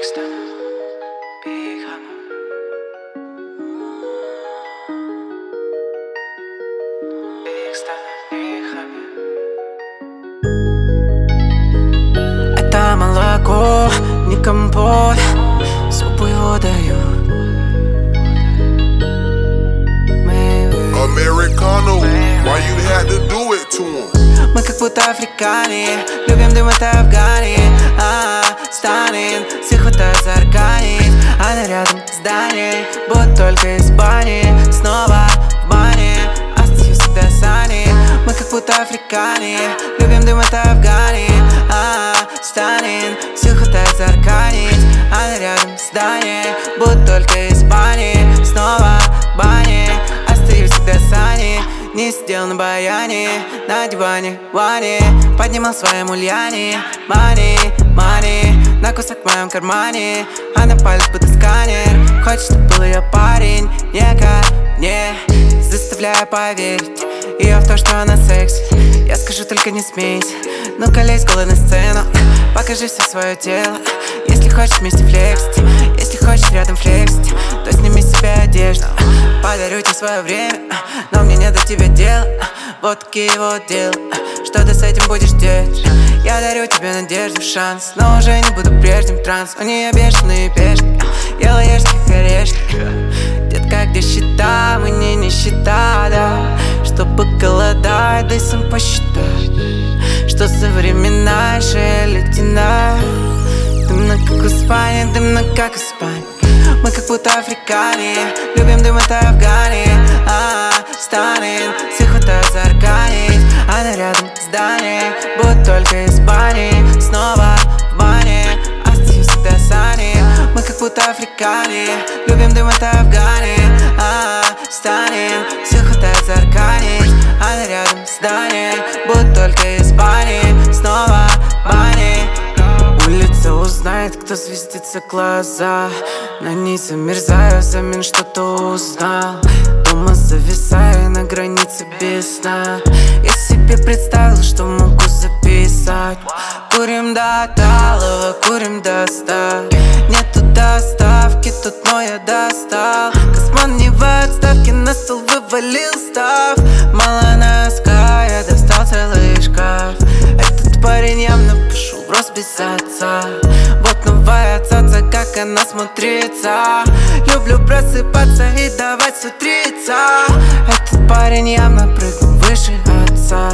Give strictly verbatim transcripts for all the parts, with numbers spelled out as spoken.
Это молоко, не компот, супу его дают. Americano, why you had to do it to him? Мы как будто африкане, любим дым, это Афгане. А, станет, всех хватает зарканить. Она рядом с Даней, будто только из бани. Снова в бане, остаюсь всегда сани. Мы как будто африкане, любим дым, это Афгане. А, станет, всех хватает зарканить. Она рядом с Даней, будто только из бани. Снова в бане, остаюсь всегда сани. Не сидел на баяне, на диване, ване. Поднимал своему Ульяне. Мани, мани, на кусок в моем кармане. А на палец будто сканер. Хочет, чтобы был ее парень. Не ко мне, заставляя поверить ее в то, что она секси. Я скажу, только не смейся. Ну-ка лезь голой на сцену, покажи все свое тело. Если хочешь вместе флексить, если хочешь рядом флексить, то сними с себя одежду. Подарю тебе свое время, но мне не до тебя дела. Вот такие вот дела, что ты с этим будешь делать? Я дарю тебе надежду, шанс, но уже не буду прежним. Транс, у нее бешеные пешки, ела ешь как орешки. Детка, где счета, мы не нищета, да. Чтобы голодать, дай сам посчитай, что современная ледяная. Дымно как в Испании, дымно как в Испании. Мы как будто африкане, любим дым, это Афгане. А, станет, всех хватает зарканить. Она рядом с Даней, будто только из бани. Снова в бане, остаюсь всегда сани. Мы как будто африкане, любим дым, это Афгане. А, станет, всех хватает зарканить. Она рядом с Даней, будто только из бани. Снова в бане. Улица узнает, кто звездится глаза. На ней замерзаю, взамен что-то узнал. Дома зависаю на границе без сна. Я себе представил, что могу записать. Курим до талого, курим до ста. Нету доставки, тут, но я достал. Космон не в отставке, на стол вывалил став. Мало носка, я достал целый шкаф. Этот парень явно пошел в рост без отца. Вот новая цаца, как она смотрится. Люблю просыпаться и давать сутриться. Этот парень явно прыгнул выше отца.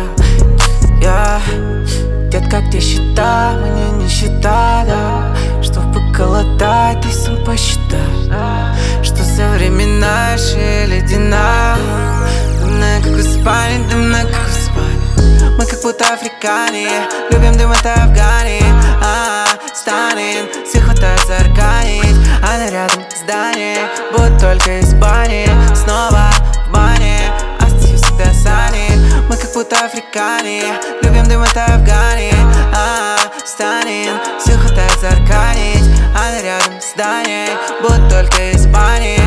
Я, детка, где счета, мне не счета, да. Чтобы голодать, ты сам посчитай, что современная ледяная. Дымная, как в Испании, дымная, как в Испании. Мы как будто африкане, любим дым, это Афгане. А, станет, всех хватает зарканить. Она рядом с Даней, будто только из бани. Снова в бане, остаюсь всегда сани. Мы как будто африкане, любим дым, это Афгане. А, станет, всех хватает зарканить. Она рядом с Даней, будто только из бани.